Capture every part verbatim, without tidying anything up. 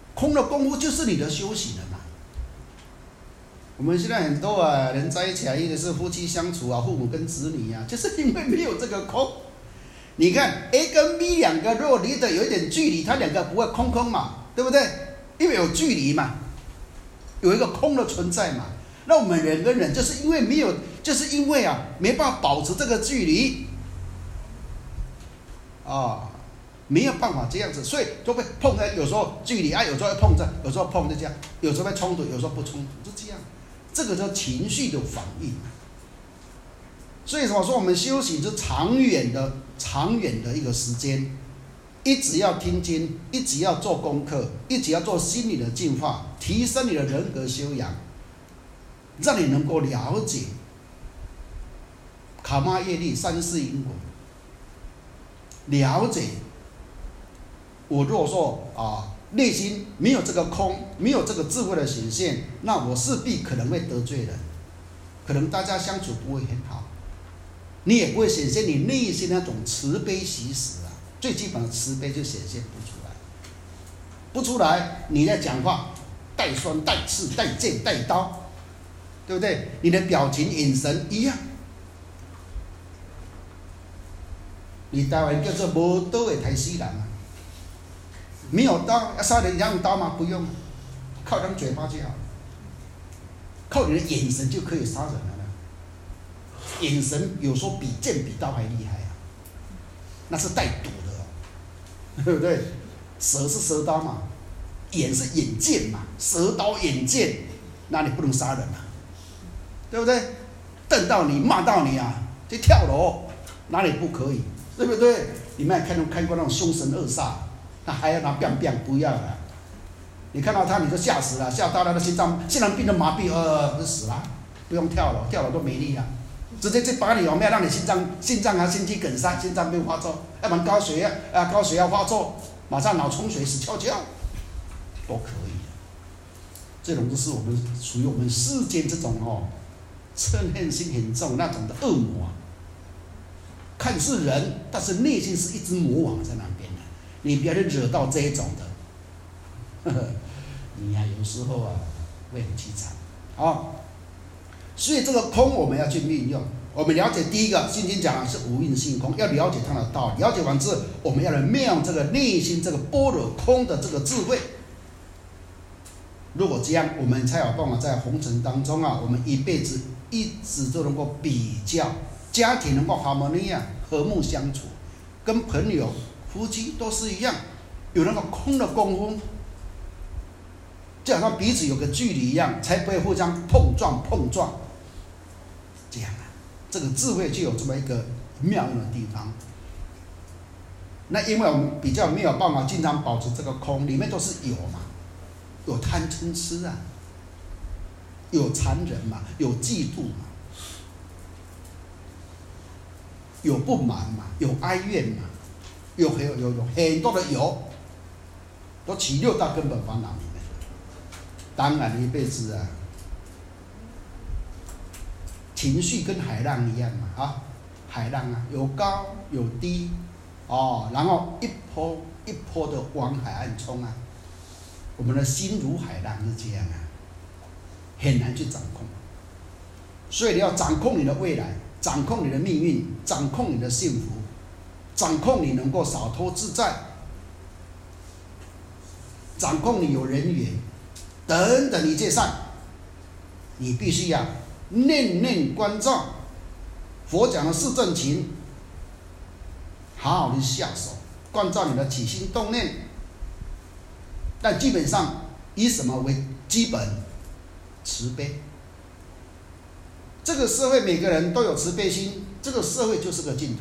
空的功夫就是你的修行了嘛。我们现在很多啊人在一起啊，一个是夫妻相处啊，父母跟子女啊，就是因为没有这个空。你看 A 跟 B 两个，如果离得有一点距离，它两个不会空空嘛，对不对？因为有距离嘛，有一个空的存在嘛。那我们人跟人就是因为没有，就是因为啊没办法保持这个距离啊，没有办法这样子，所以就会碰在，有时候距离啊，有时候会碰着，有时候碰着这样，有时候会冲突，有时候不冲突，就这样。这个叫情绪的反应。所以我说我们修行是长远的、长远的一个时间，一直要听经，一直要做功课，一直要做心理的净化，提升你的人格修养，让你能够了解卡玛业力、三世因果，了解我如果说啊内心没有这个空，没有这个智慧的显现，那我势必可能会得罪人，可能大家相处不会很好。你也不会显现你内心那种慈悲喜舍啊，最基本的慈悲就显现不出来，不出来，你在讲话带酸带刺带剑带刀，对不对？你的表情眼神一样。你台湾叫做无刀的台死人啊，没有刀要杀人要用刀吗？不用，靠张嘴巴就好，靠你的眼神就可以杀人了。眼神有时候比剑比刀还厉害啊，那是带毒的哦，对不对？舌是舌刀嘛，眼是眼剑嘛，舌刀眼剑，那你不能杀人啊，对不对？瞪到你骂到你啊，就跳楼，哪里不可以？对不对？你们也看看过那种凶神恶煞，他还要拿棒棒，不要了。你看到他你就吓死了，吓到他的心脏心脏病都麻痹，呃，就死了，不用跳楼，跳楼都没力了。直接就把你有没有让你心脏、心脏啊、心肌梗塞、心脏病发作，要不然高血压啊、高血压发作，马上脑充血死翘翘，都可以。这种就是我们属于我们世间这种哦，嗔恨心很重那种的恶魔、啊，看似人，但是内心是一只魔王在那边的，你不要去惹到这一种的，呵呵，你呀、啊、有时候啊会很凄惨啊。哦，所以这个空我们要去运用，我们了解第一个《心经》讲的是无印性空，要了解它的道理，了解完之后，我们要来妙用这个内心这个般若空的这个智慧。如果这样，我们才有办法在红尘当中啊，我们一辈子一直都能够比较，家庭能够 harmony 和睦相处，跟朋友、夫妻都是一样，有那个空的功夫，就好像彼此有个距离一样，才不会互相碰撞碰撞。这样啊，这个智慧就有这么一个妙用的地方。那因为我们比较没有办法经常保持这个空，里面都是有嘛，有贪嗔痴啊，有残忍嘛，有嫉妒嘛，有不满嘛，有哀怨嘛，有有有有很多的有，都起六大根本烦恼里面。当然一辈子啊，情绪跟海浪一样嘛，啊，海浪啊，有高有低，哦，然后一波一波的往海岸冲啊。我们的心如海浪是这样啊，很难去掌控。所以你要掌控你的未来，掌控你的命运，掌控你的幸福，掌控你能够洒脱自在，掌控你有人缘等等一切善，你必须呀、啊、念念关照。佛讲的四正勤，好好的下手，关照你的起心动念。但基本上以什么为基本？慈悲。这个社会每个人都有慈悲心，这个社会就是个净土。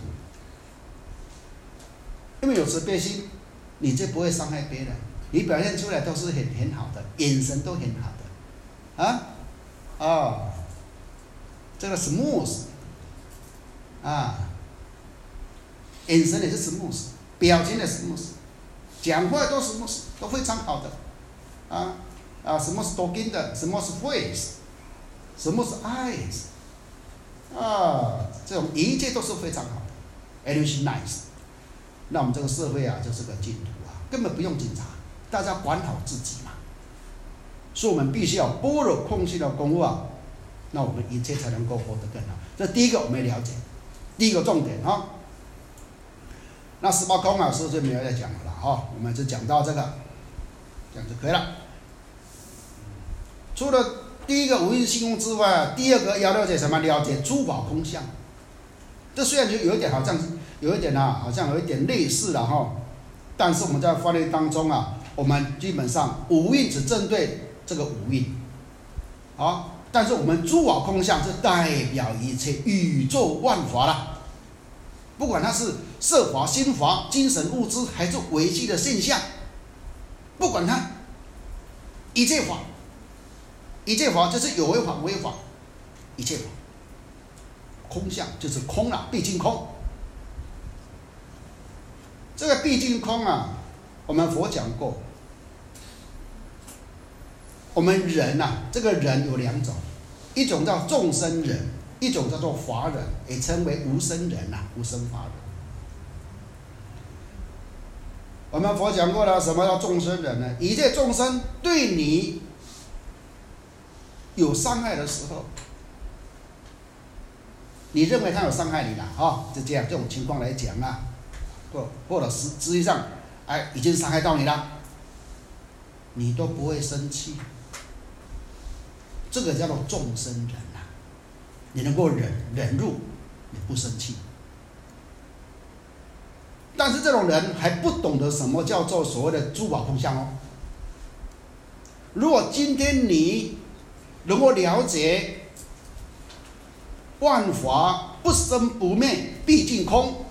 因为有慈悲心，你就不会伤害别人，你表现出来都是很很好的，眼神都很好的，啊，哦，这个 smooth， 啊，眼神也是 smooth， 表情也是 smooth， 讲话都是 smooth， 都非常好的，啊啊，什么是 talking 的，什么是 face， 什么是 eyes， 啊，这种一切都是非常好的 ，everything nice。那我们这个社会啊，就是个净土啊，根本不用警察， 大家管好自己嘛。所以我们必须要般若空性的功夫啊，那我们一切才能够活得更好。这第一个我们了解，第一个重点啊。那十八空啊，是不是没有再讲了啦？哈，我们就讲到这个，这样就可以了。除了第一个无印性空之外，第二个要了解什么？了解诸法空相。这虽然就有一点好像有一点啊，好像有一点类似了哈，但是我们在法律当中啊，我们基本上无印只针对这个无印，好，但是我们诸法空相是代表一切宇宙万法啦。不管它是色法、心法、精神物质，还是微细的现象，不管它一切法，一切法就是有为法、无为法，一切法，空相就是空了，毕竟空。这个毕竟空啊，我们佛讲过，我们人啊，这个人有两种，一种叫众生人，一种叫做法人，也称为无生人啊，无生法人。我们佛讲过了，什么叫众生人呢？一切众生对你有伤害的时候，你认为他有伤害你了啊、哦？就这样，这种情况来讲啊，或或者实实际上，哎，已经伤害到你了，你都不会生气，这个叫做众生人啊，你能够忍忍辱，你不生气。但是这种人还不懂得什么叫做所谓的诸法空相哦。如果今天你能够了解万法不生不灭，毕竟空，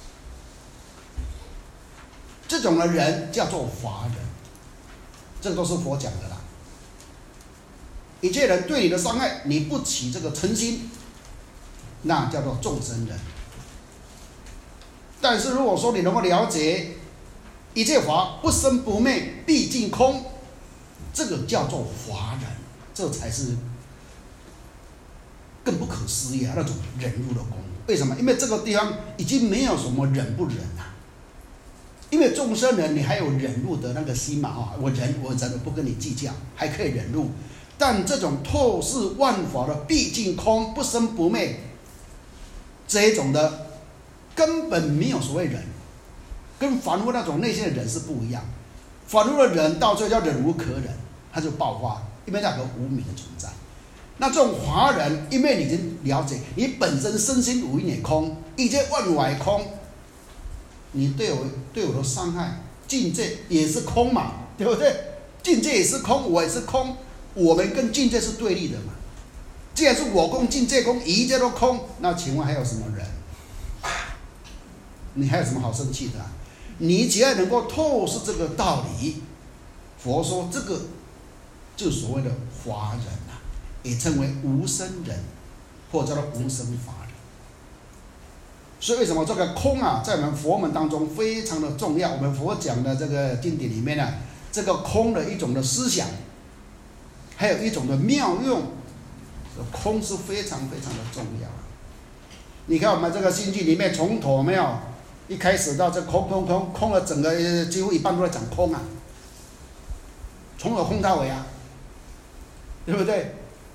这种的人叫做法人，这个都是佛讲的啦。一切人对你的伤害，你不起这个嗔心，那叫做众生人。但是如果说你能够了解一切法不生不灭，毕竟空，这个叫做法人，这才是更不可思议啊，那种忍辱的功夫。为什么？因为这个地方已经没有什么忍不忍啊。因为众生人你还有忍辱的那个心嘛啊，我忍我忍不跟你计较，还可以忍辱。但这种透视万法的毕竟空不生不灭，这一种的根本没有所谓忍，跟凡夫那种内心的忍是不一样。凡夫的忍到最后叫忍无可忍，它就爆发，因为那个无明的存在。那这种法人，因为你已经了解，你本身身心无一也空，一切万法空，你对我对我的伤害，境界也是空嘛，对不对？境界也是空，我也是空，我们跟境界是对立的嘛。既然是我空，境界空，一切都空，那请问还有什么人？你还有什么好生气的啊？你只要能够透视这个道理，佛说这个就是所谓的法人啊，也称为无生人，或者叫做无生法人。所以为什么这个空啊，在我们佛门当中非常的重要？我们佛讲的这个经典里面呢、啊，这个空的一种的思想，还有一种的妙用，空是非常非常的重要。你看我们这个心经里面，从头没有一开始到这空空空空了，整个几乎一半都在讲空啊，从头空到尾啊，对不对？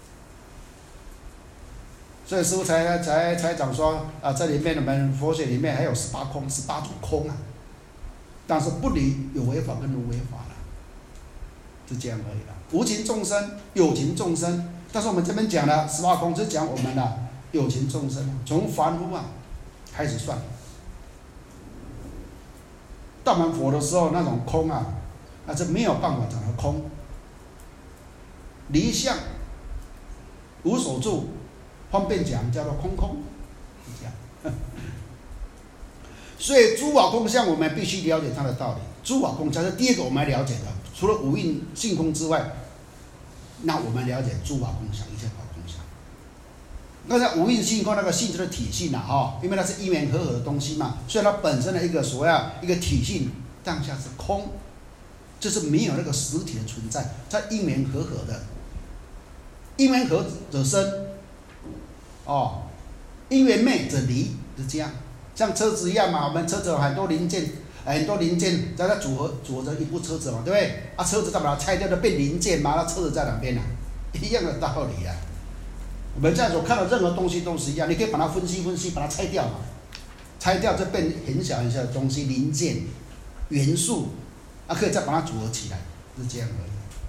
所以师父才才才讲说啊，这里面我们佛学里面还有十八空，十八种空啊，但是不离有为法跟无为法了，就这样而已了。无情众生，有情众生，但是我们这边讲的十八空是讲我们的有情众生，从凡夫啊开始算。到我们佛的时候，那种空啊，那是没有办法讲的空，离相无所住。方便讲叫做空空，这样。所以诸法空相，我们必须了解它的道理。诸法空相是第一个我们要了解的，除了无印性空之外，那我们了解诸法空相，一切法空相。那在无印性空那个性质的体性啊，哈，因为它是因缘和合的东西嘛，所以它本身的一个所谓一个体性当下是空，就是没有那个实体的存在，在因缘和合的，因缘合者生。哦，因缘灭则离，是这样。像车子一样嘛，我们车子有很多零件， 很多零件在它组合组合成一部车子嘛，对不对？啊，车子再把它拆掉，就变零件嘛，那车子在哪边啊？一样的道理啊。我们现在所看到任何东西都是一样，你可以把它分析分析，把它拆掉嘛，拆掉就变很小很小的东西，零件、元素，啊，可以再把它组合起来，是这样而已。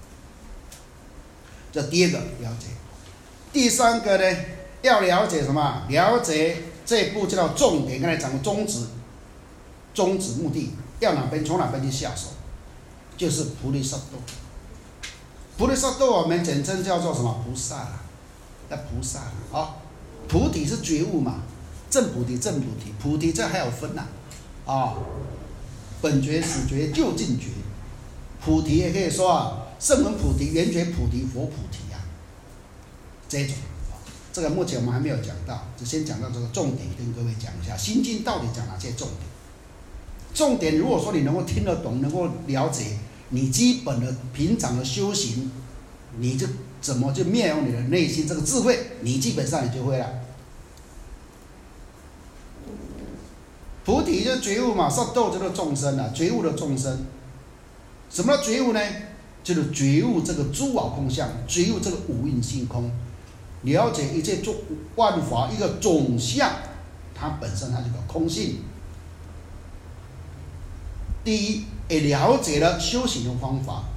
这第二个了解。第三个呢，要了解什么？了解这一步叫做重点，刚才讲的宗旨，宗旨目的要哪边从哪边去下手，就是菩提萨埵。菩提萨埵我们简称叫做什么？菩萨啦，那菩萨啦，啊，菩提是觉悟嘛，正菩提、正菩提，菩提这还有分呐，啊，本觉、始觉、究竟觉，菩提也可以说啊，圣文菩提、圆觉菩提、佛菩提啊，这种。这个目前我们还没有讲到，就先讲到这个重点，跟各位讲一下《心经》到底讲哪些重点。重点如果说你能够听得懂，能够了解，你基本的平常的修行，你就怎么去妙用你的内心这个智慧，你基本上你就会了。菩提就是觉悟嘛，萨埵就是众生啊，觉悟的众生。什么叫觉悟呢？就是觉悟这个诸法空相，觉悟这个五蕴性空。了解一切万法一个总相，它本身它是个空性。第一，也了解了修行的方法。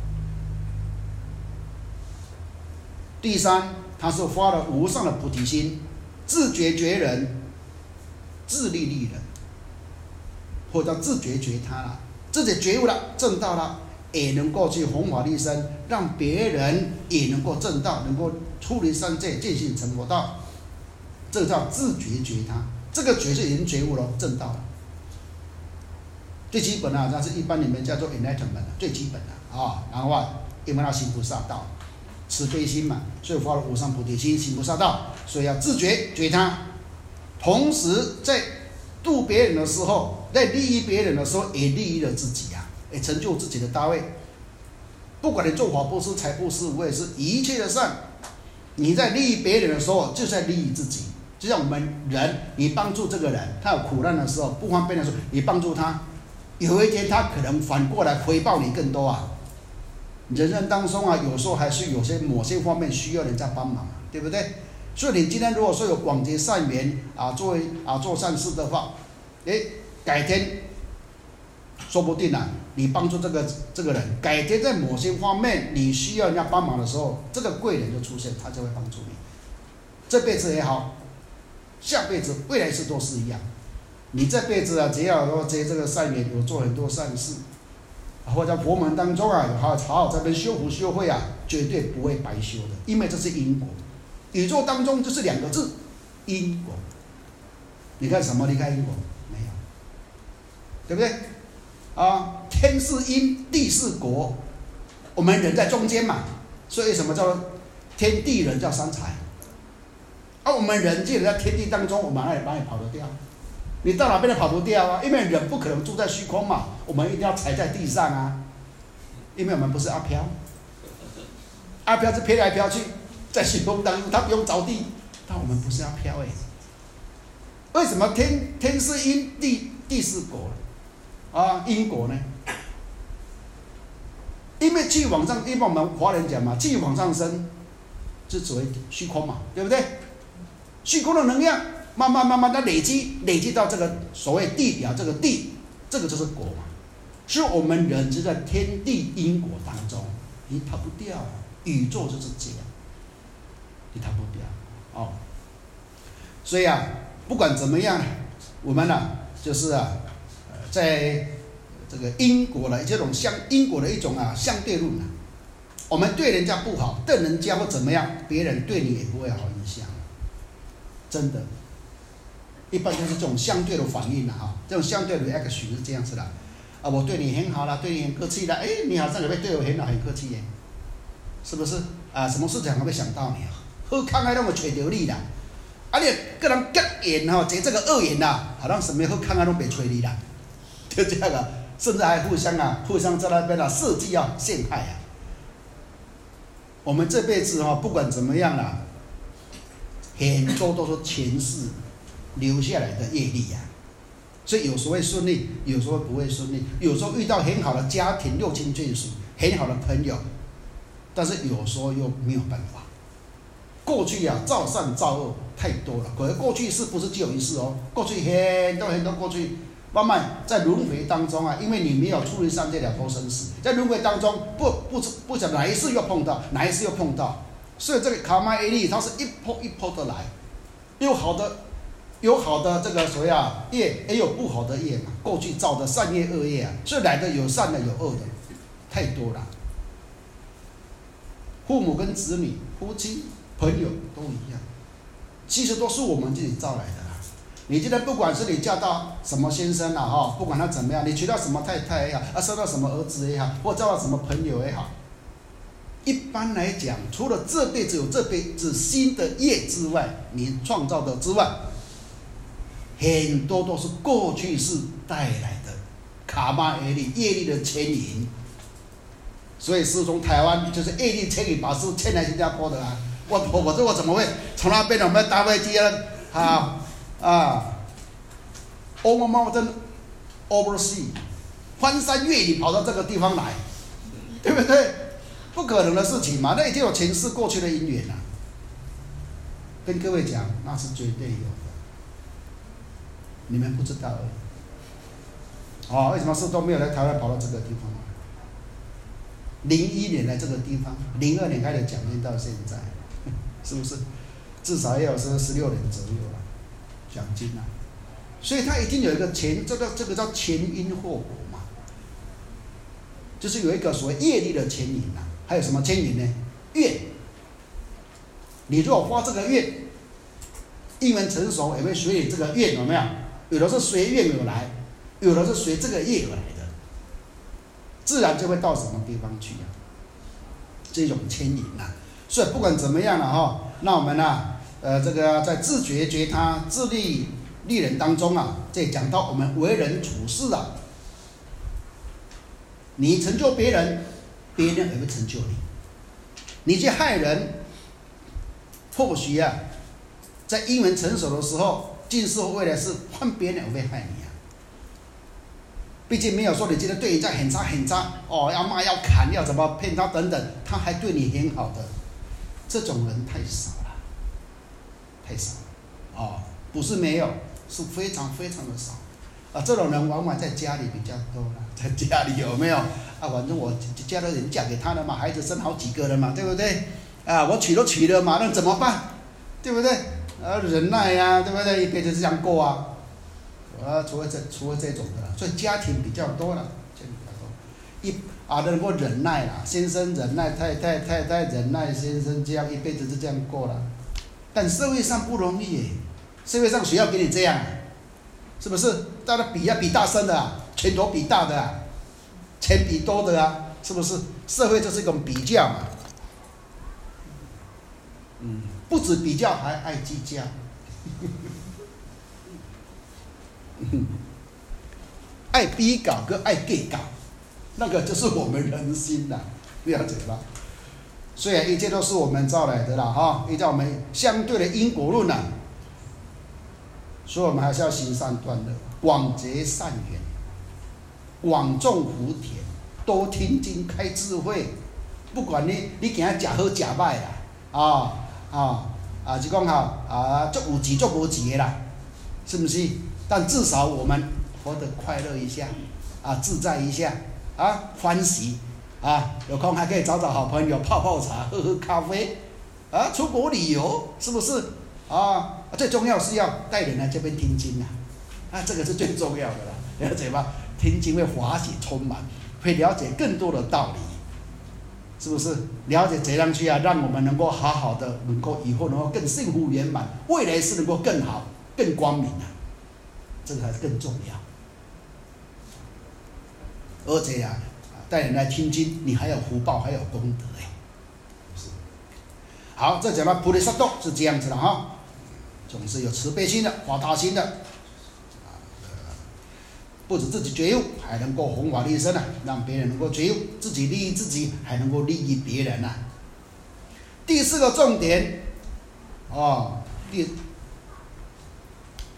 第三，他是发了无上的菩提心，自觉觉人，自利利人，或者叫自觉觉他了，自己觉悟了，证道了，也能够去弘法利生，让别人也能够证道，能够出离三界，见性成佛道。这个叫自觉觉他，这个觉是已经觉悟了，证道了。最基本的，那是一般里面叫做 enlightenment 最基本的啊。然后啊，因为要行菩萨道，慈悲心嘛，所以发了无上菩提心，行菩萨道，所以要自觉觉他。同时在度别人的时候，在利益别人的时候，也利益了自己啊，也成就自己的大位。不管你做法布施、财布施、无畏施，一切的善，你在利益别人的时候，就在利益自己。就像我们人，你帮助这个人，他有苦难的时候、不方便的时候，你帮助他，有一天他可能反过来回报你更多啊。人生当中啊，有时候还是有些某些方面需要人家帮忙，对不对？所以你今天如果说有广结善缘啊，作为啊做善事的话，诶，改天说不定啊，你帮助这个这个人，改天在某些方面你需要人家帮忙的时候，这个贵人就出现，他就会帮助你。这辈子也好，下辈子、未来世都是一样。你这辈子啊，只要说结这个善缘，有做很多善事，或者佛门当中啊，有好好在这边修福修慧啊，绝对不会白修的，因为这是因果。宇宙当中就是两个字，因果。你看什么离开因果？没有，对不对？啊，天是因，地是果，我们人在中间嘛，所以什么叫做天地人叫三才？啊，我们人既然在天地当中，我们哪里哪里跑得掉？你到哪边都跑不掉啊，因为人不可能住在虚空嘛，我们一定要踩在地上啊，因为我们不是阿飘，阿飘是飘来飘去，在虚空当中，他不用着地，但我们不是阿飘哎。为什么天天是因，地地是果啊？因果呢？因为气往上，因为我们华人讲嘛，气往上升，是指为虚空嘛，对不对？虚空的能量慢慢慢慢的累积，累积到这个所谓地表这个地，这个就是果嘛。所以我们人就在天地因果当中，你逃不掉，宇宙就是这样，你逃不掉哦。所以啊，不管怎么样，我们呢、啊，就是啊，在这个因果的这种相因果的一种啊相对论啊，我们对人家不好，对人家或怎么样，别人对你也不会好影响，真的。一般就是这种相对的反应了哈，这种相对的 action 是这样子的啊，我对你很好啦，对你很客气啦，哎，你好像也会对我很好很客气耶，是不是啊？什么事情还会想到你啊？好康的那么找到你啦，啊，你个人结缘哈，结这个恶缘呐，好像什么好康的都没找你啦，就这样啊，甚至还互相啊，互相在那边啊设计要陷害啊。我们这辈子哈，不管怎么样啦，很多都是前世留下来的业力啊， 所以有时候会顺利，有时候不会顺利，有时候遇到很好的家庭，六亲眷属，很好的朋友，但是有时候又没有办法。过去啊，造善造恶太多了，可是过去式不是只有一次哦，过去很多很多过去，慢慢在轮回当中啊，因为你没有处理上这两头生死，在轮回当中不不不晓得哪一次又碰到，哪一次又碰到，所以这个卡玛耶利它是一波一波的来，有好的有好的这个所谓啊业，也有不好的业嘛，过去造的善业恶业啊，所以来的有善的有恶的，太多了。父母跟子女、夫妻、朋友都一样，其实都是我们自己造来的啦。你今天不管是你嫁到什么先生啊，哈，不管他怎么样，你娶到什么太太也好，啊，生到什么儿子也好，或交到什么朋友也好，一般来讲，除了这辈子有这辈子新的业之外，你创造的之外，很多都是过去世带来的卡玛耶利业力的牵引。所以师从台湾就是业力牵引把师牵来新加坡的啊。我我我这我怎么会从那边我们搭飞机啊啊啊 ，over mountain over sea， 翻山越岭跑到这个地方来，对不对？不可能的事情嘛，那一定有前世过去的因缘啊。跟各位讲，那是绝对有的，你们不知道而已。哦，为什么师都没有来台湾跑到这个地方？零一年来这个地方，零二年开始讲经到现在。是不是？至少也有十十六年左右了，讲经啊，所以它已经有一个前，这个这个叫前因后果嘛，就是有一个所谓业力的牵引啊，还有什么牵引呢？愿，你如果发这个愿，因缘成熟也会随你这个愿有没有？有的是随愿而来，有的是随这个业而来的，自然就会到什么地方去啊？这种牵引啊。所以不管怎么样了哈，那我们呢、啊，呃，这个在自觉觉他、自利利人当中啊，这讲到我们为人处事啊，你成就别人，别人也会成就你。你去害人，或许啊，在因缘成熟的时候，今世未来是换别人也会害你啊。毕竟没有说你今天对人家很差很差哦，要骂要砍要怎么骗他等等，他还对你很好的。这种人太少了，太少了，哦，不是没有，是非常非常的少，啊，这种人往往在家里比较多了，在家里有没有？啊，反正我家的人嫁给他了嘛，孩子生好几个了嘛，对不对？啊，我娶都娶了嘛，那怎么办？对不对？啊，忍耐呀、啊，对不对？一辈子是这样过啊，啊，除了这除了这种的，所以家庭比较多了，家庭比较多，一。啊，能够忍耐啦，先生忍耐，太太太太忍耐，先生这样一辈子就这样过了。但社会上不容易耶，社会上谁要给你这样、啊？是不是？大家比啊比大声的、啊，拳头比大的、啊，钱比多的啊，是不是？社会就是一种比较嘛。嗯，不止比较，还爱计较。爱逼搞跟爱 gay 搞。那个就是我们人心呐，了解吧？虽然一切都是我们造来的啦，哈，依照我们相对的因果论呐，所以我们还是要行善断恶，广结善缘，广种福田，多听经开智慧。不管你你今日食好食歹啦，啊啊啊，就讲哈啊，足有钱足无钱的啦，是不是？但至少我们活得快乐一下，啊，自在一下。啊，欢喜啊！有空还可以找找好朋友泡泡茶、喝喝咖啡，啊，出国旅游是不是？啊，最重要是要带人来这边听经啊，啊，这个是最重要的了，了解吧？听经会华喜充满，会了解更多的道理，是不是？了解怎样去啊，让我们能够好好的，能够以后能够更幸福圆满，未来是能够更好、更光明啊，这个才是更重要。而且啊，带人来听经，你还有福报，还有功德哎。是。好，这讲到菩提萨埵是这样子的哈，总是有慈悲心的、发大心的，啊，不止自己觉悟，还能够弘法利生啊，让别人能够觉悟，自己利益自己，还能够利益别人啊。第四个重点，哦，第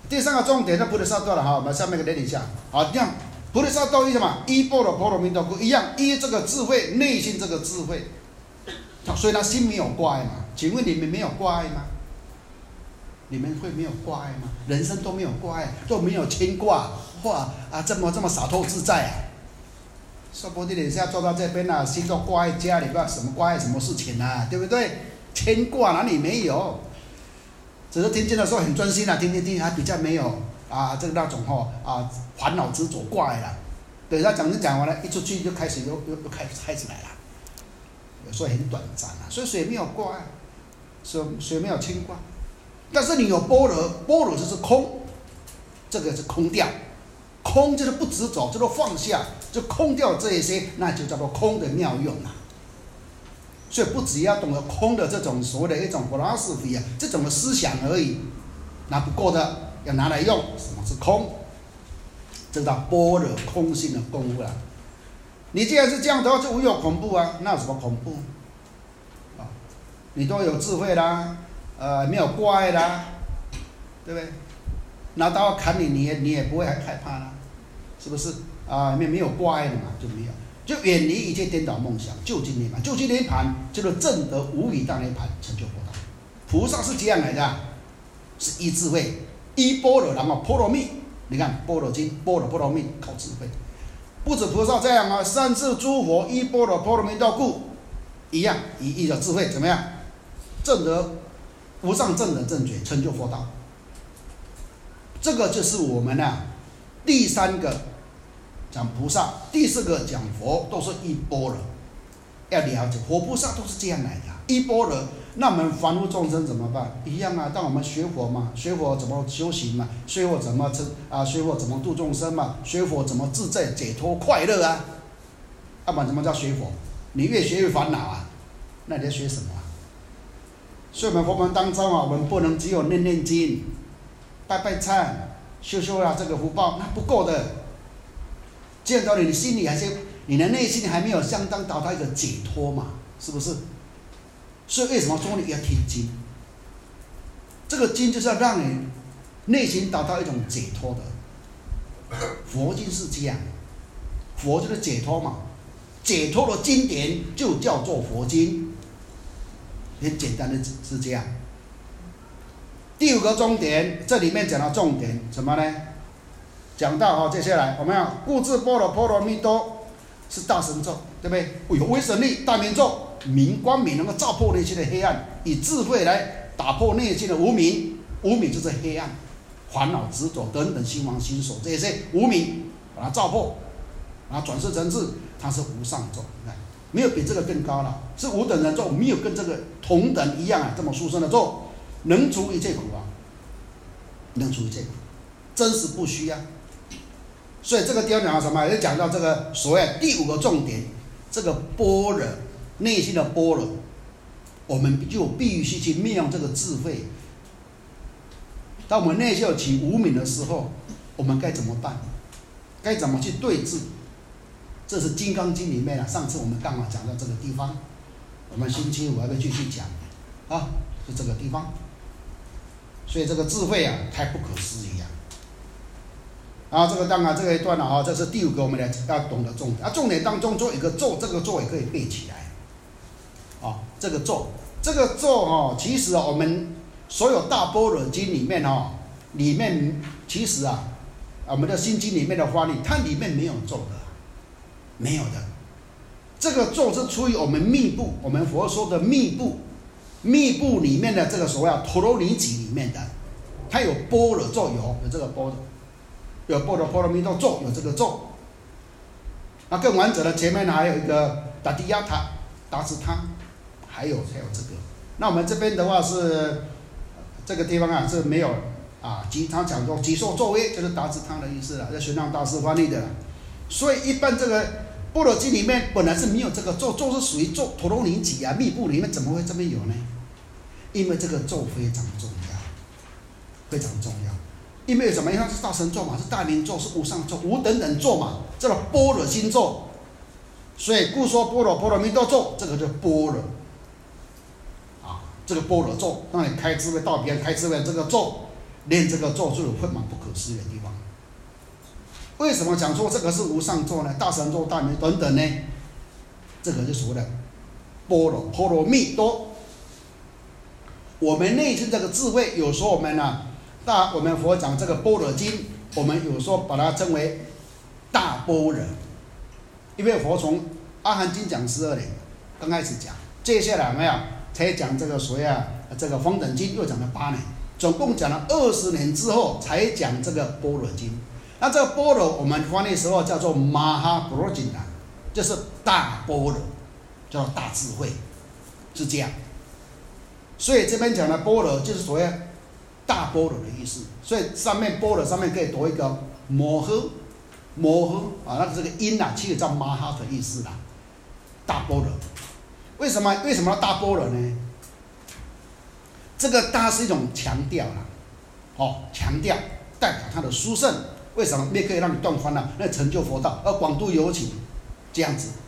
第三个重点，就菩提萨埵了哈，我们下面给连一下。好，这样菩提萨埵依什么？依般若波罗蜜多故，一样依这个智慧，内心这个智慧。所以他心没有挂碍嘛？请问你们没有挂碍吗？你们会没有挂碍吗？人生都没有挂碍，都没有牵挂，哇啊，这么这么洒脱自在啊！说不定你现在坐到这边啊，心都挂碍家里，不知道什么挂碍什么事情啊，对不对？牵挂哪里没有？只是听经的时候很专心啊，听听听，还比较没有啊这个那种吼啊烦恼执着挂碍了。对他讲经讲完了，一出去就开始又又又开始开始来了，有时候很短暂啊，所以水没有挂碍，水水没有牵挂，但是你有般若，般若就是空，这个是空掉，空就是不执着，叫做放下，就空掉这一些，那就叫做空的妙用啊。所以不只要懂得空的这种所谓的一种 philosophy 啊，这种的思想而已，那不够的，要拿来用。什么是空？这叫般若空性的功夫啦。你既然是这样的话，就无有恐怖啊，那有什么恐怖？啊，你都有智慧啦，呃，没有挂碍啦，对不对？拿刀砍你，你也你也不会害怕啦，是不是？啊，没没有挂碍的嘛，就没有。就远离一切颠倒梦想，究竟涅槃。究竟涅槃就是证得无余大涅槃，成就佛道。菩萨是这样来的，是依智慧，依般若，然后波罗蜜。你看般若经，般若波罗蜜靠智慧。不止菩萨这样啊，甚至诸佛依般若波罗蜜多故，一样以依着智慧怎么样，证得无上正等正觉，成就佛道。这个就是我们啊第三个。讲菩萨，第四个讲佛，都是依般若。要了解，佛菩萨都是这样来的，依般若。那我们凡夫众生怎么办？一样啊，当我们学佛嘛，学佛怎么修行嘛，学佛怎么啊，学佛怎么度众生嘛，学佛怎么自在解脱快乐啊？要不然怎么叫学佛？你越学越烦恼啊，那你在学什么啊？所以我们佛门当中啊，我们不能只有念念经、拜拜忏、修修啊这个福报，那不够的。见到你，你心里还是你的内心还没有相当达到一个解脱嘛，是不是？所以为什么说你要听经？这个经就是要让你内心达到一种解脱的。佛经是这样，佛就是解脱嘛，解脱的经典就叫做佛经，很简单的是这样。第五个重点，这里面讲到重点什么呢？讲到哈，接下来我们要故知般若波罗蜜多是大神咒，对不对？有威神力，大明咒，明光明能够照破内心的黑暗，以智慧来打破内心的无明。无明就是黑暗、烦恼、执着等等心王心所这些无明，把它照破，然后转世成智，它是无上咒。你看，没有比这个更高了，是无等的咒，没有跟这个同等一样啊，这么殊胜的咒，能除一切苦啊，能除一切苦，真实不虚啊。所以这个地方讲到什么？也讲到这个所谓第五个重点，这个般若内心的般若，我们就必须去运用这个智慧。当我们内心有起无明的时候，我们该怎么办？该怎么去对治？这是《金刚经》里面啊，上次我们刚好讲到这个地方，我们星期五还会继续讲啊，是这个地方。所以这个智慧啊，太不可思议啊！啊，这个当然这个一段了啊，这是第五个我们来要懂得重点啊。重点当中做一个咒，这个咒也可以背起来。啊，这个咒，这个咒哦，其实啊，我们所有大般若经里面哦，里面其实啊，我们的心经里面的翻译，它里面没有咒的，没有的。这个咒是出于我们密部，我们佛说的密部，密部里面的这个所谓啊陀罗尼集里面的，它有般若咒，有有这个般若。有般若波罗蜜多咒，有这个咒。那更完整的前面还有一个达地亚塔、达斯他，还有还有这个。那我们这边的话是这个地方啊是没有啊，即他讲说即受咒曰，就是达斯他的意思了，这玄奘大师翻译的了。所以一般这个般若经里面本来是没有这个咒，咒是属于咒陀罗尼集啊，密部里面怎么会这么有呢？因为这个咒非常重要，非常重要。因为什么？因为它是大神咒嘛，是大明咒，是无上咒，无等等咒嘛，这个般若心咒。所以故说般若波罗蜜多咒，这个叫般若啊，这个般若咒让你开智慧到别人开智慧，这个咒练这个咒就有非常不可思议的地方。为什么讲说这个是无上咒呢？大神咒、大明等等呢？这个就所谓的般若波罗蜜多。我们内心这个智慧，有时候我们呢、啊，大我们佛讲这个般若经，我们有时候把它称为大般若，因为佛从阿含经讲十二年，刚开始讲，接下来没有才讲这个所谓啊这个方等经又讲了八年，总共讲了二十年之后才讲这个般若经。那这个般若我们翻译时候叫做马哈般若经啊，就是大般若，叫大智慧，是这样。所以这边讲的般若就是所谓大般若的意思。所以上面般若上面可以多一个摩诃，摩诃啊，那个这个音啊，其实叫马哈的意思啦。大般若，为什么为什么要大般若呢？这个大是一种强调啦，哦，强调代表它的殊胜。为什么也可以让你断烦恼，那成就佛道，而广度有情，这样子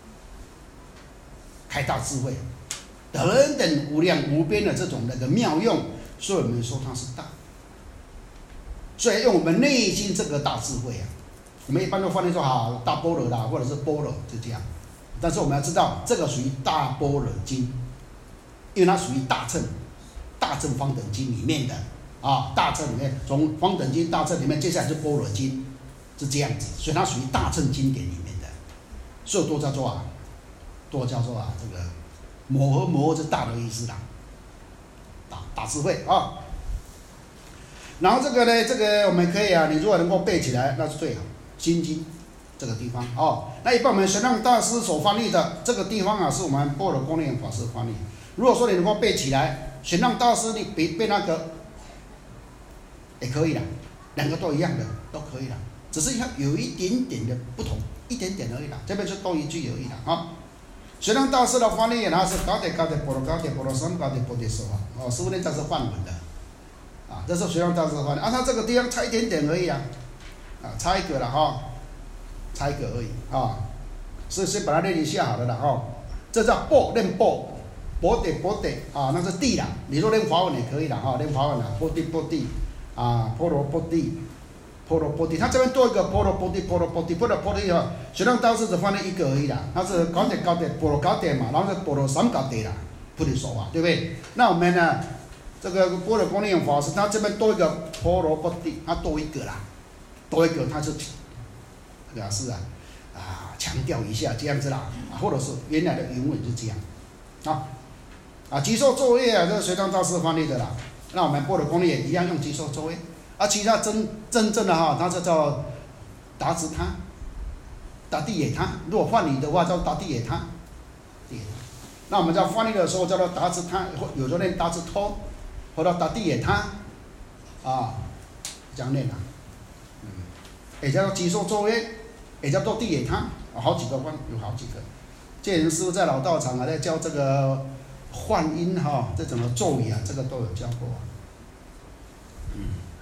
开大智慧，等等无量无边的这种那个妙用，所以我们说它是大。所以用我们内心这个大智慧啊，我们一般都翻译说好大般若啦，或者是般若就这样。但是我们要知道，这个属于大般若经，因为它属于大乘，大乘方等经里面的。啊，大乘里面，从方等经、大乘里面，接下来是般若经，是这样子，所以它属于大乘经典里面的，所以多叫做啊，多叫做啊，这个摩诃摩诃是大的意思啦，大大智慧啊。然后这个呢，这个我们可以啊，你如果能够背起来，那是最好。心经这个地方哦，那一般我们玄奘大师所翻译的这个地方啊，是我们般若光念法师翻译。如果说你能够背起来，玄奘大师你背背那个。也可以啦，两个都一样的，都可以啦，只是它有一点点的不同，一点点而已啦。这边就多一句而已啦啊。玄奘大师的翻译，他是高德高德波罗高德波罗三高德波罗说啊，哦，师父念这是梵文的，啊，这是玄奘大师的翻译啊，他这个地方差一点点而已啊，啊，差一个了哈，差一个而已啊，所以先把它练一下好了啦哈。这叫波练波，波德波德啊，那是地啦，你说练法文也可以啦哈，练法文啦，波地波地。啊，波罗波地，波罗波地，他这边多一个波罗波地，波罗波地，波罗波地啊，玄奘大师只翻了一个而已啦。他是高德高德，波罗高德嘛，然后是波罗三高德啦，不能说啊，对不对？那我们呢，这个般若光念法师，他这边多一个波罗波地，他多一个啦，多一个他是表示啊啊强调一下这样子啦，或者是原来的原文是这样，啊啊，集受作业啊，这是玄奘大师翻译的啦。那我们般若光念也一样用集受作为，而其他真真正的哈，它是叫达直他、达地也他。如果翻译的话叫达地也他，那我们在翻译的时候叫做达直他，有时候念达直托，或者达地也他，啊，这样念啊，嗯，也叫做集受作为，也叫做地也他，好几个翻，有好几个。建仁师傅在老道场啊，在教这个。幻音哈、哦，这种的咒语啊，这个都有教过、啊。嗯，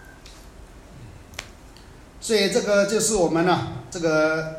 所以这个就是我们呢、啊，这个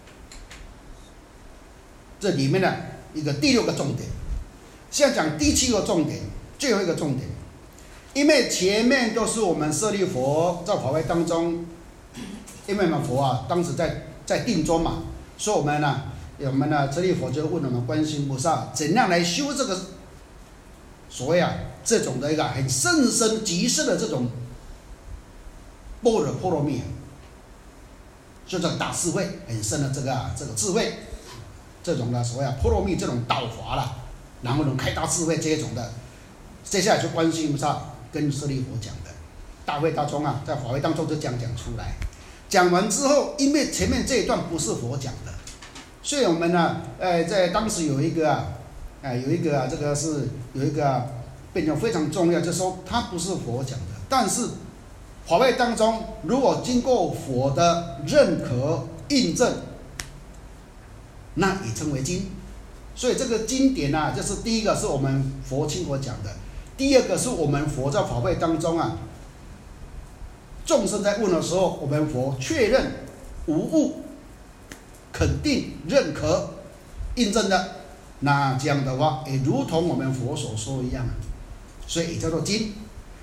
这里面的一个第六个重点。现在讲第七个重点，最后一个重点，因为前面都是我们舍利佛在法会当中，因为我们佛啊，当时在在定中嘛，所以我们呢、啊。我们呢，舍利佛就问我们观世音菩萨，怎样来修这个所谓啊这种的一个很甚深极深的这种般若波罗蜜啊，就这个大智慧很深的这个、啊、这个智慧，这种的所谓啊波罗蜜这种道法啦，然后能开大智慧这一种的，接下来就观世音菩萨跟舍利佛讲的，大会当中啊，在法会当中就这样讲出来。讲完之后，因为前面这一段不是佛讲的。所以我们呢，呃，在当时有一个啊，呃、有一个啊，这个是有一个、啊、变成非常重要，就是说它不是佛讲的，但是法会当中如果经过佛的认可印证，那也称为经。所以这个经典啊，就是第一个是我们佛亲口讲的，第二个是我们佛在法会当中啊，众生在问的时候，我们佛确认无误。肯定、认可、印证的，那这样的话，也如同我们佛所说一样，所以也叫做经。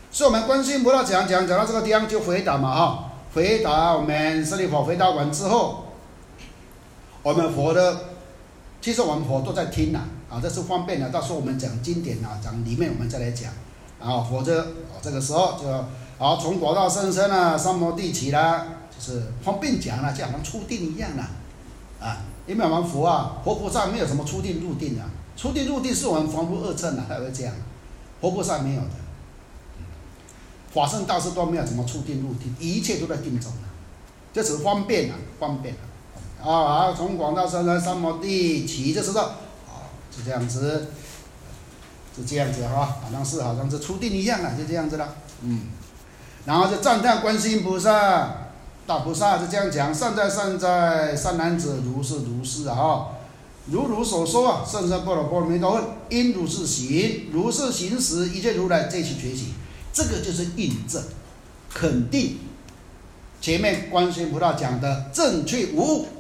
所以我们观世音菩萨讲讲讲到这个地方就回答嘛哈，回答我们舍利弗回答完之后，我们佛的，其实我们佛都在听呐，啊，这是方便的。到时候我们讲经典啊，讲里面我们再来讲，然后佛这这个时候就，好从果道甚深啊，三摩地起啦，就是方便讲了，就好像初定一样啦，啊，因为我们佛啊，活菩萨没有什么初定入定啊，初定入定是我们凡夫二乘啊，才会这样，活菩萨没有的。法身大师都没有什么初定入定，一切都在定中啊，这只是方便啊，方便啊，啊，从广大深深三摩地起，就知道，啊，是这样子，是这样子哈，好像是好像是初定一样啊，就这样子了，嗯，然后就赞叹观世音菩萨，大菩萨是这样讲，善哉善哉，善男子如是如是啊，哈，如汝所说啊，甚深般若波罗蜜多问，应如是行，如是行时，一切如来这起觉醒。这个就是印证、肯定前面观世音菩萨讲的正确无误，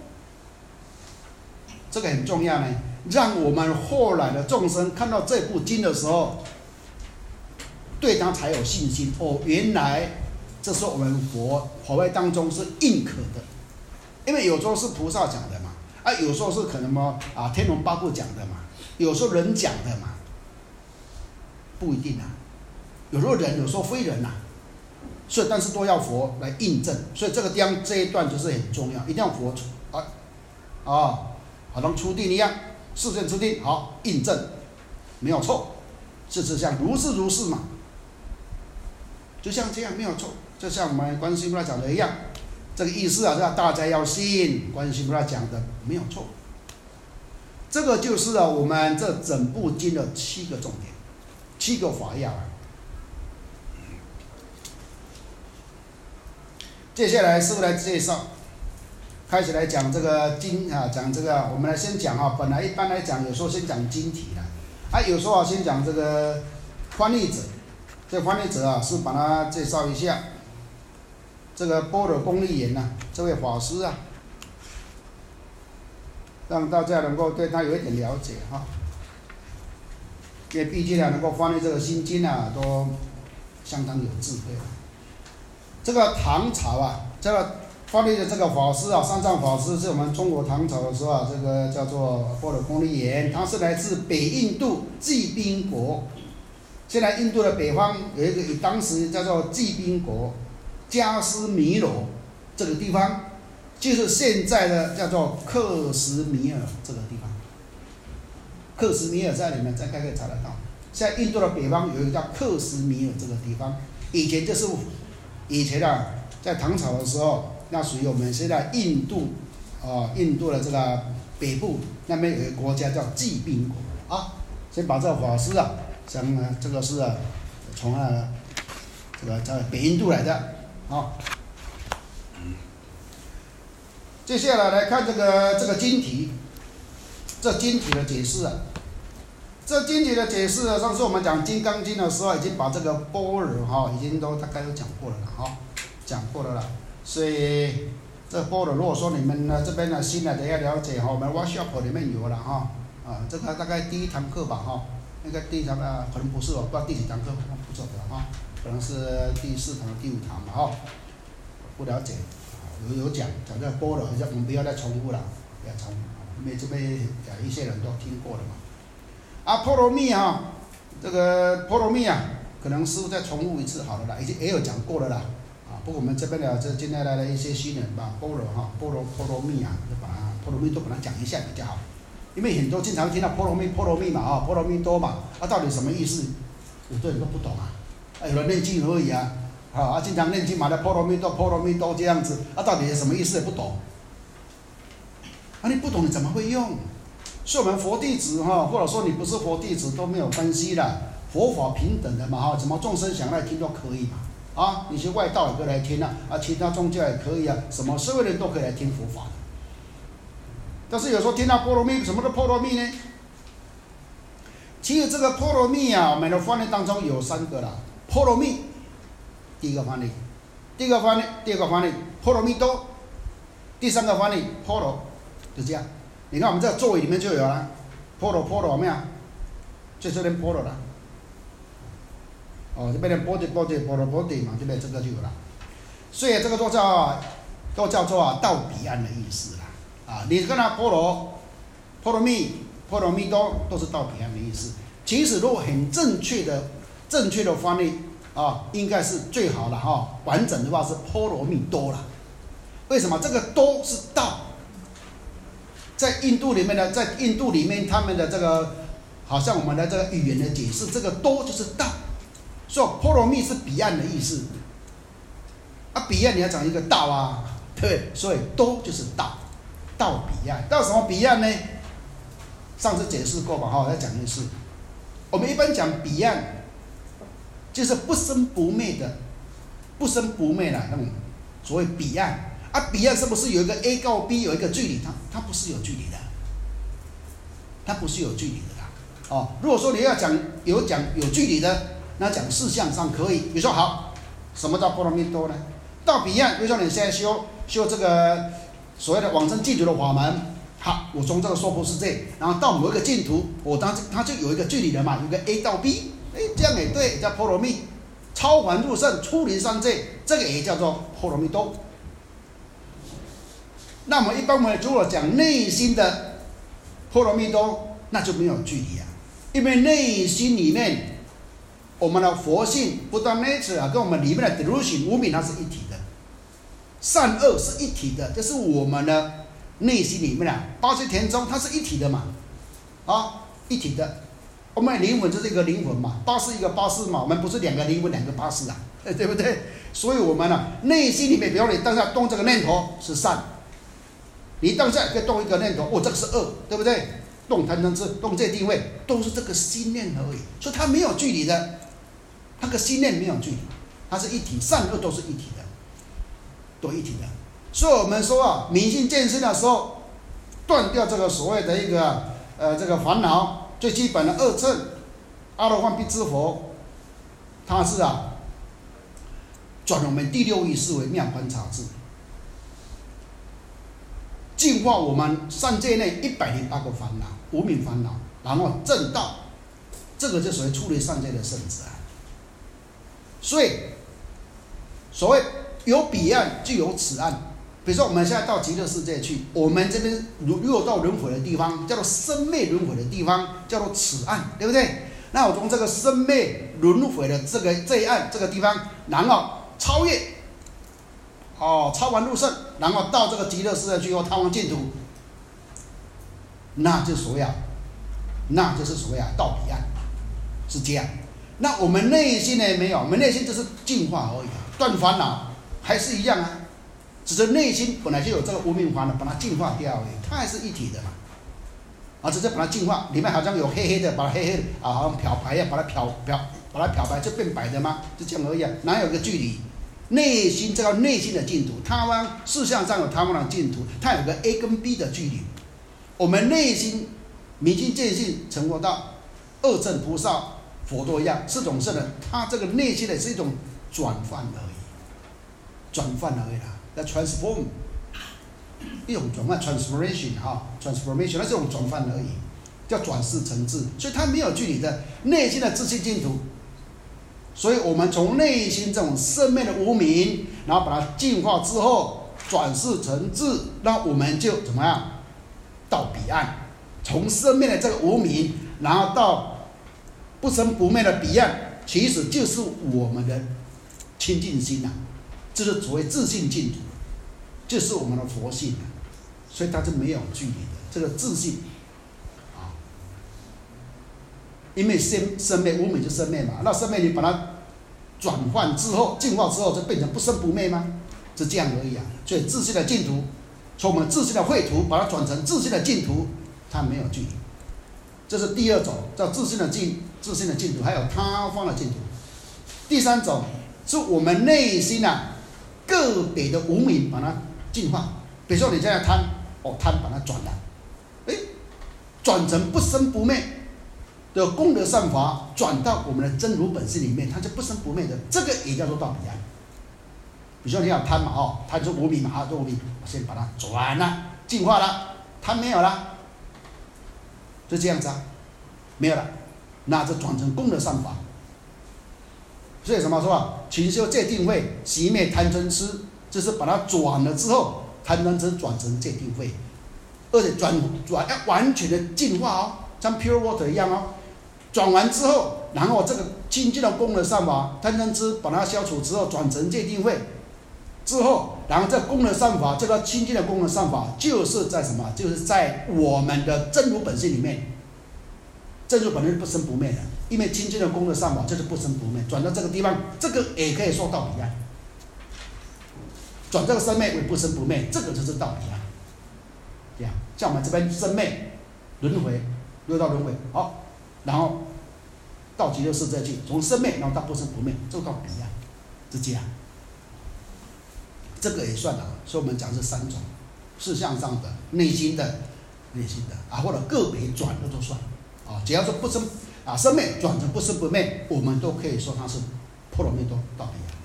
这个很重要呢，让我们后来的众生看到这部经的时候，对他才有信心。哦，原来这是我们佛佛位当中是认可的，因为有时候是菩萨讲的嘛，啊，有时候是可能嘛啊天龙八部讲的嘛，有时候人讲的嘛，不一定啊。有时候人，有时候非人呐、啊，所以但是都要佛来印证，所以这个地方这一段就是很重要，一定要佛啊啊，好像初定一样，事件初定，好印证，没有错，事实上如是如是嘛，就像这样没有错，就像我们观世音菩萨讲的一样，这个意思啊，让大家要信，观世音菩萨讲的没有错，这个就是啊我们这整部经的七个重点，七个法要啊。接下来师父来介绍，开始来讲这个经啊，讲这个，我们来先讲啊。本来一般来讲，有时候先讲经题的，啊，有时候啊先讲这个翻译者。这翻译者啊，是把它介绍一下。这个般若公利言呐、啊，这位法师啊，让大家能够对他有一点了解哈。因为毕竟啊，能够翻译这个心经啊，都相当有智慧了。这个唐朝啊，这个翻译的这个法师啊，三藏法师是我们中国唐朝的时候啊，这个叫做般若公利言，他是来自北印度济宾国。现在印度的北方有一个，当时叫做济宾国，加斯米罗这个地方，就是现在的叫做克什米尔这个地方。克什米尔在里面再可以查得到。现在印度的北方有一个叫克什米尔这个地方，以前就是。以前啊，在唐朝的时候，那属于我们现在印度，啊、呃，印度的这个北部那边有一个国家叫济宾国啊。先把这个法师啊，讲呢，这个是啊，从啊，这个在北印度来的啊。接下来来看这个这个经题，这经题的解释啊。这经题的解释呢，上次我们讲《金刚经》的时候，已经把这个般若哈，已经都大概都讲过了啦，哈，讲过了啦。所以这般若，如果说你们呢这边呢新来的要了解哈，我们 workshop 里面有了哈，啊，这个大概第一堂课吧哈，那个第一堂啊可能不是哦，不知道第几堂课，不晓得哈，可能是第四堂、第五堂嘛哈，不了解，有有讲讲这个般若，我们不要再重复了，不要重复，因为这边有一些人都听过了嘛。啊，波罗蜜啊，这个波罗蜜啊，可能师父再重复一次好了啦，已经也有讲过了啦。啊，不过我们这边的这今天来的一些新人吧，般若哈，般若波罗蜜啊，就把它波罗蜜多把它讲一下比较好，因为很多经常听到波罗蜜波罗蜜嘛啊，波罗蜜多嘛，啊到底什么意思？有的人都不懂啊，啊有人念经而已啊，啊经常念经嘛的波罗蜜多波罗蜜多这样子，啊到底什么意思也不懂，啊你不懂你怎么会用？是我们佛弟子哈，或者说你不是佛弟子都没有关系的，佛法平等的嘛哈，什么众生想来听都可以嘛，啊，你是外道也可以来听啊，啊，其他宗教也可以啊，什么社会人都可以来听佛法的。但是有时候听到波罗蜜，什么是波罗蜜呢？其实这个波罗蜜啊，我们的翻译当中有三个啦，波罗蜜，第一个翻译，第二个翻译，第二个翻译波罗蜜多，第三个翻译波罗，就这样。你看我们这个座位里面就有了，波罗波罗有没有？就这边波罗了。 哦，这边的波地波地波罗波地嘛，这边这个就有了。所以这个都叫都叫做啊到彼岸的意思啦。啊，你跟他波罗、波罗蜜、波罗蜜多都是到彼岸的意思。其实如果很正确的、正确的翻译啊，应该是最好的哈、哦。完整的话是波罗蜜多啦。为什么？这个多是道。在印度里面呢，在印度里面他们的这个，好像我们的这个语言的解释，这个多就是道，所以波罗蜜是彼岸的意思。啊，彼岸你要讲一个道啊，对，所以多就是道，道彼岸。到什么彼岸呢？上次解释过吧，哈，再讲一次。我们一般讲彼岸，就是不生不灭的，不生不灭的那种所谓彼岸。啊，彼岸是不是有一个 A 到 B 有一个距离？它它不是有距离的，它不是有距离的啦。哦，如果说你要讲有讲有距离的，那讲事项上可以。比如说好，什么叫波罗蜜多呢？到彼岸，比如说你现在修修这个所谓的往生净土的法门，好，我从这个娑婆世界，然后到某一个净土，我当它就有一个距离的嘛，有个 A 到 B， 哎，这样也对，叫波罗蜜。超凡入圣，出离三界，这个也叫做波罗蜜多。那么一般我们如果讲内心的波罗蜜多，那就没有距离啊，因为内心里面我们的佛性 Buddha nature 啊，跟我们里面的 delusion 无明它是一体的，善恶是一体的，这是我们的内心里面啊，八识田中它是一体的嘛，啊，一体的。我们灵魂就是一个灵魂嘛，八识一个八识嘛，我们不是两个灵魂两个八识啊，对不对？所以我们啊内心里面，比如你当下动这个念头是善。你当下可以动一个念头，哦，这个是恶，对不对？动贪嗔痴，动这定位，都是这个心念而已，所以它没有距离的，它跟心念没有距离，它是一体，善恶都是一体的，都一体的。所以我们说啊，明心见性的时候，断掉这个所谓的一个呃这个烦恼，最基本的二乘，阿罗汉必知佛，它是啊，转我们第六意识为妙观察智。净化我们三界内一百零八个烦恼、无明烦恼，然后正道，这个就属于出离三界的圣者啊。所以，所谓有彼岸就有此岸。比如说我们现在到极乐世界去，我们这边如果到轮回的地方，叫做生灭轮回的地方，叫做此岸，对不对？那我从这个生灭轮回的这个这一岸这个地方，然后超越。哦，超凡入圣，然后到这个极乐世界去后，探望净土，那就所谓啊，那就是所谓啊到彼岸，是这样。那我们内心呢没有，我们内心就是净化而已，断烦恼还是一样啊，只是内心本来就有这个无明烦恼，把它净化掉而已，它还是一体的嘛。啊，只是把它净化，里面好像有黑黑的，把它黑黑的啊，好像漂白一样，把它漂漂，把它漂白就变白的吗？就这样而已啊，哪有个距离？内心这个内心的净土，他们事项上有他们的净土，它有个 A 跟 B 的距离。我们内心明心见性成佛道，二乘菩萨、佛陀一样，四种圣人，他这个内心的是一种转换而已，转换而已啦，要 transform， 一种转换 transformation 哈 ，transformation 那是一种转换而已，叫转世成智，所以它没有距离的内心的自性净土。所以我们从内心这种生命的无明，然后把它净化之后，转世成智，那我们就怎么样到彼岸？从生命的这个无明，然后到不生不灭的彼岸，其实就是我们的清净心啊，就是所谓自性净土，就是我们的佛性啊，所以它是没有距离的这个自性。因为生生灭无明就生灭嘛，那生灭你把它转换之后、净化之后，就变成不生不灭吗？是这样而已啊。所以自性的净土，从我们自性的秽土把它转成自性的净土，它没有距离。这是第二种，叫自性的净、自性的净土，还有他方的净土。第三种是我们内心啊个别的无明把它净化。比如说你现在贪，哦贪把它转了，哎，转成不生不灭的功德善法，转到我们的真如本性里面，它就不生不灭的，这个也叫做到彼岸。比如说你要贪嘛，哦，贪是无明嘛，啊，无明，我先把它转了，净化了，贪没有了，就这样子啊，没有了，那就转成功德善法。 所以什么说啊？勤修戒定慧，熄灭贪嗔痴，就是把它转了之后，贪嗔痴转成戒定慧，而且转转要完全的净化哦，像 pure water 一样哦。转完之后，然后这个清净的功德善法，贪嗔痴把它消除之后，转成戒定慧之后，然后这功德善法，这个清净的功德善法，就是在什么？就是在我们的真如本性里面。真如本身不生不灭的，因为清净的功德善法就是不生不灭。转到这个地方，这个也可以说道理啊。转这个生灭为不生不灭，这个就是道理啊。这样，像我们这边生灭轮回，六道轮回，好，然后到极乐世界去，从生灭然后到不生不灭，这个道理啊，是这样。这个也算了，所以我们讲是三种，事项上的、内心的、内心的啊，或者个别转的都算。啊，只要是不生啊生灭转成不生不灭，我们都可以说它是波罗蜜多道理啊。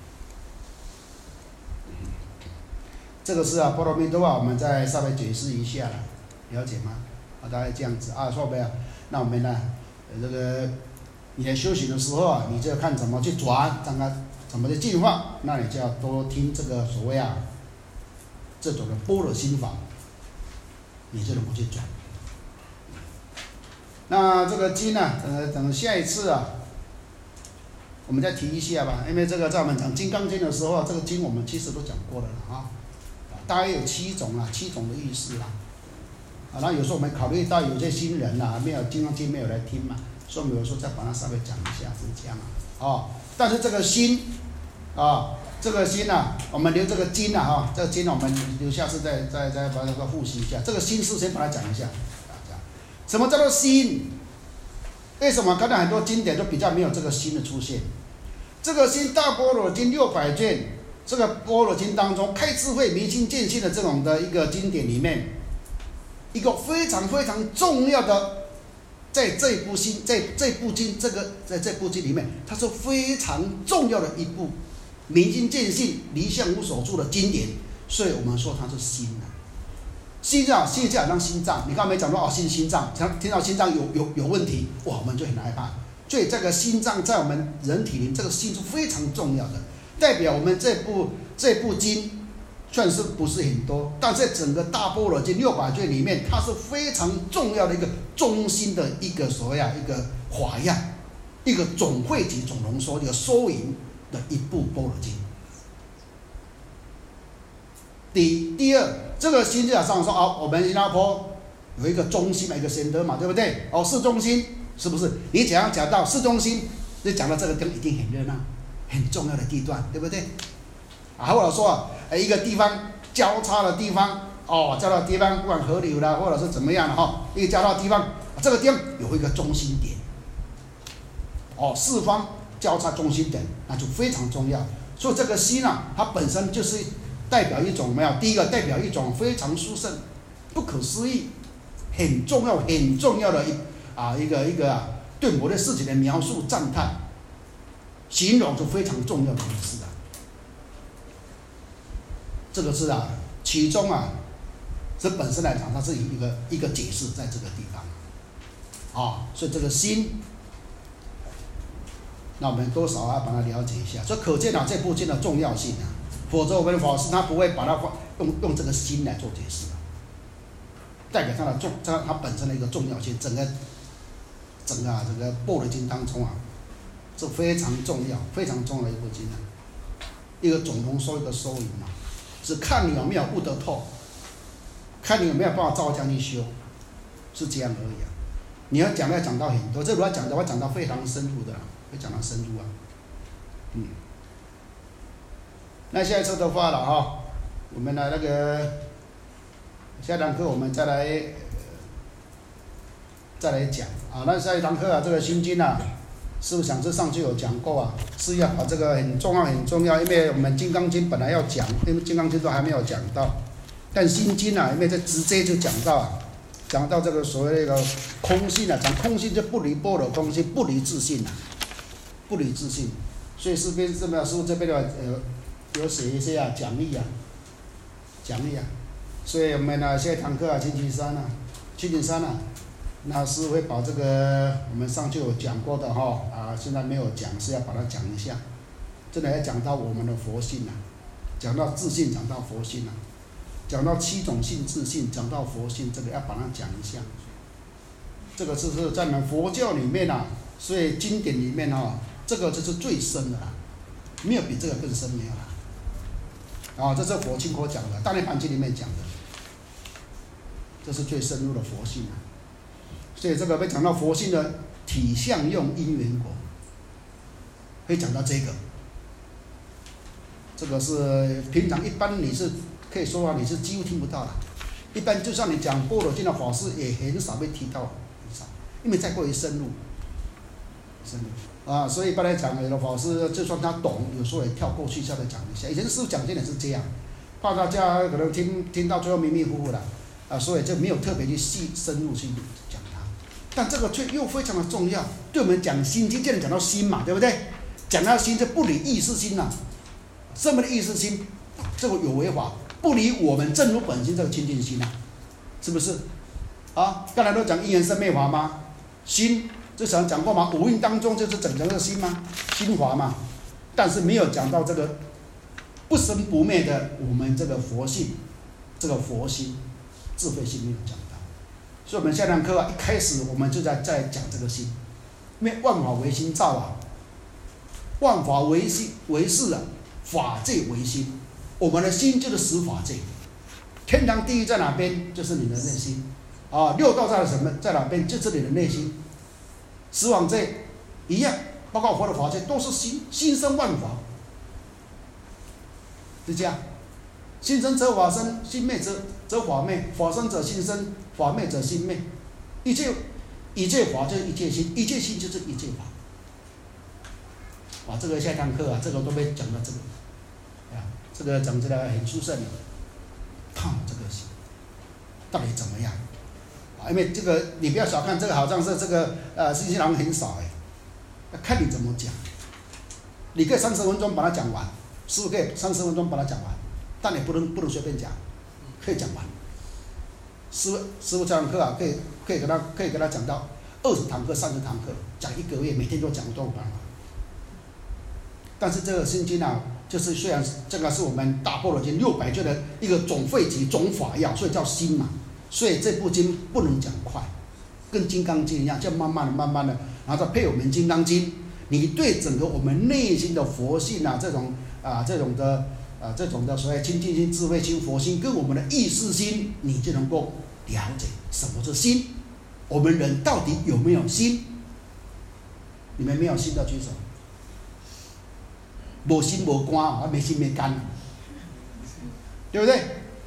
这个是啊波罗蜜多啊，我们再稍微解释一下了，了解吗？啊，大概这样子啊，说没有？那我们呢，这个你在修行的时候啊，你就要看怎么去转，看看怎么去进化，那你就要多听这个所谓啊这种的般若心法，你就能够去转。那这个经呢、啊，等等下一次啊，我们再提一下吧。因为这个在我们讲《金刚经》的时候啊，这个经我们其实都讲过了啊，大概有七种啊，七种的意思啦。啊，那有时候我们考虑到有些新人呐、啊，没有《金刚经》没有来听嘛，所以我们有时候再把它稍微讲一下，是这样啊。哦，但是这个心啊，这个心啊，我们留这个经啊，哈，这个经我们留下次再再再把这个复习一下。这个心事先把它讲一下。什么叫做心？为什么刚才很多经典都比较没有这个心的出现？这个心大般若经六百卷，这个般若经当中开智慧、明心见性的这种的一个经典里面，一个非常非常重要的，在这部经，在这部经这个在这部经里面，它是非常重要的一部明心见性、离相无所住的经典，所以我们说它是心啊。心啊，心就好像心脏，你刚没讲到哦，心心脏，听到心脏有有有问题，哇，我们就很害怕。所以这个心脏在我们人体里，这个心是非常重要的，代表我们这部这部经算是不是很多，但在整个大般若经六百卷里面，它是非常重要的一个中心的一个所谓啊一个华样，一个总汇集、总浓缩、一个缩影的一部般若经。第第二，这个心就好像说啊，我们新加坡有一个中心嘛，一个先得嘛，对不对？哦，市中心是不是？你只要讲到市中心，你讲到这个地方一定很热闹，很重要的地段，对不对？啊，或者说啊，一个地方交叉的地方，哦，交叉的地方，不管河流啦，或者是怎么样的哈，一个交叉的地方，这个地方有一个中心点，哦，四方交叉中心点，那就非常重要。所以这个心啊，它本身就是代表一种没有，第一个代表一种非常殊胜、不可思议、很重要、很重要的一啊一个一个、啊、对某类事情的描述、赞叹、形容，是非常重要的意思啊。这个是啊，其中啊，这本身来讲，它是一个一个解释在这个地方啊，所以这个心，那我们多少要把它了解一下，所以可见啊这部经的重要性啊。否则我们的法师他不会把它用用这个心来做解释的，代表它的重，它它本身的一个重要性，整个整个啊整个般若经当中啊，是非常重要、非常重要的一部经啊，一个总浓缩，一个收引嘛，是看你有没有悟得透，看你有没有办法照这样去修，是这样而已啊。你要讲要讲到很多，这如果讲的话讲到非常深入的，会讲到深入啊，嗯。那下一次的话了哈，我们来那个下一堂课我们再来、呃、再来讲啊。那下一堂课啊，这个心经啊，师父想是上次有讲过啊，是要把这个很重要很重要，因为我们金刚经本来要讲，因为金刚经都还没有讲到，但心经啊，因为这直接就讲到啊，讲到这个所谓的空性啊，讲空性就不离般若空性，不离自性啊，不离自性，所以师父这边师父这边的呃。有写一些啊讲义啊，讲义啊，所以我们呢下一堂课啊，星期三啊，星期三啊，那是会把这个我们上次有讲过的哈啊，现在没有讲，是要把它讲一下真的要讲到我们的佛性啊，讲到自信，讲到佛性啊，讲到七种性自信，讲到佛性，这个要把它讲一下。这个就是在我们佛教里面啊，所以经典里面啊，这个就是最深的啦，没有比这个更深没有啦。啊，这是佛经所讲的，《大涅盘经》里面讲的，这是最深入的佛性啊。所以这个会讲到佛性的体相用因缘果，会讲到这个。这个是平常一般你是可以说啊，你是几乎听不到的。一般就算你讲般若经的法师，也很少被提到，很少，因为太过于深入，深入啊。所以一般来讲，有的法师就算他懂，有时候也跳过去，稍微讲一下。以前师父讲经也是这样，怕大家可能听听到最后迷迷糊糊的啊，所以就没有特别去细深入去讲它。但这个却又非常的重要，对我们讲心经，既然讲到心嘛，对不对？讲到心就不离意识心呐。什么的意识心，这个有为法，不离我们正如本心这个清净心啊，是不是？啊，刚才都讲因缘生灭法吗？心，之前讲过吗？五蕴当中就是整成的心吗？心法嘛。但是没有讲到这个不生不灭的我们这个佛性，这个佛心，智慧心没有讲到。所以我们下堂课啊，一开始我们就在在讲这个心，因为万法唯心造啊，万法唯心唯识啊。法界唯心，我们的心就是十法界。天堂地狱在哪边？就是你的内心。啊，六道在什么？在哪边？就是你的内心。十法界一样，包括佛的法界都是心，心生万法，是这样。心生则法生，心灭则则法灭，法生者心生，法灭者心灭。一切一切法就是一切心，一切心就是一切法。啊，这个下一堂课啊，这个都被讲到这个，啊，这个讲起来很殊胜的，看这个到底怎么样？啊，因为这个你不要小看这个，好像是这个呃信息量很少哎，要看你怎么讲。你可以三十分钟把它讲完，师傅可以三十分钟把它讲完，但你不能不能随便讲，可以讲完。师傅师傅这堂课啊，可以可以跟他可以跟他讲到二十堂课、三十堂课，讲一个月，每天都讲都有办法。但是这个心经啊，就是虽然这个是我们大般若经六百卷的一个总汇集、总法要，所以叫心嘛。所以这部经不能讲快，跟金刚经一样，就慢慢的、慢慢的，然后再配我们金刚经，你对整个我们内心的佛性啊，这种啊这种的啊这种的所谓清净心、智慧心、佛心，跟我们的意识心，你就能够了解什么是心。我们人到底有没有心？你们没有心的举手。无心无肝啊，没心没肝，对不对？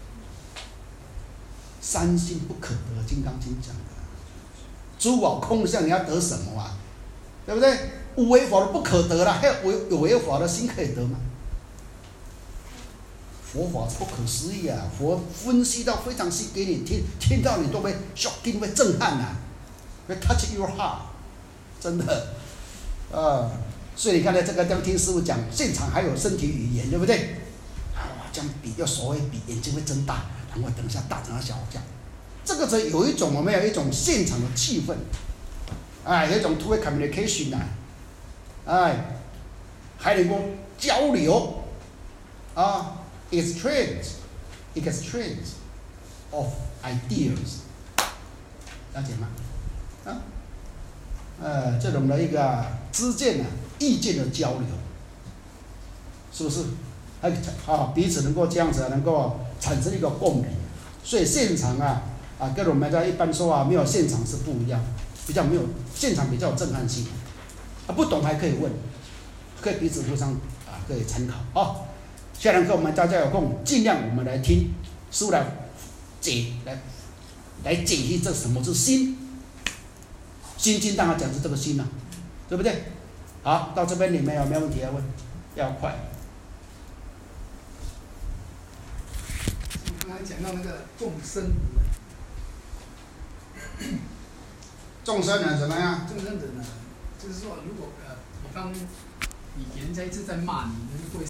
三心不可得，《金刚经》讲的。诸法空相，你要得什么啊？对不对？无为法的不可得了，还有有有为法的心可以得吗？佛法不可思议啊！佛分析到非常细给你听，听到你都会 shocking， 会震撼啊，会 touch your heart， 真的，啊。所以你看到这个，刚听师父讲，现场还有身体语言，对不对？啊，这样比要手会比，眼睛会睁大，然后等一下大，等一下小这样。这个是有一种我们有一种现场的气氛，哎，有一种 two way communication 啊，哎，还能够交流啊 ，exchange exchange of ideas， 了解吗？啊，呃，这种的一个知见啊。意见的交流，是不是？还啊，彼此能够这样子，能够产生一个共鸣。所以现场啊啊，跟我们在一般说啊，没有现场是不一样，比较没有现场比较有震撼性。啊，不懂还可以问，可以彼此互相啊，可以参考啊。下堂课我们大家有空，尽量我们来听师父来解来来解析这什么是心。心经当然讲是这个心了、啊，对不对？好，到这边你们有没有问题要问？要快。 刚才讲到那个众生， 众生人怎么样？ 众生人呢，就是说，如果呃，比方以前这一次在骂你，你会。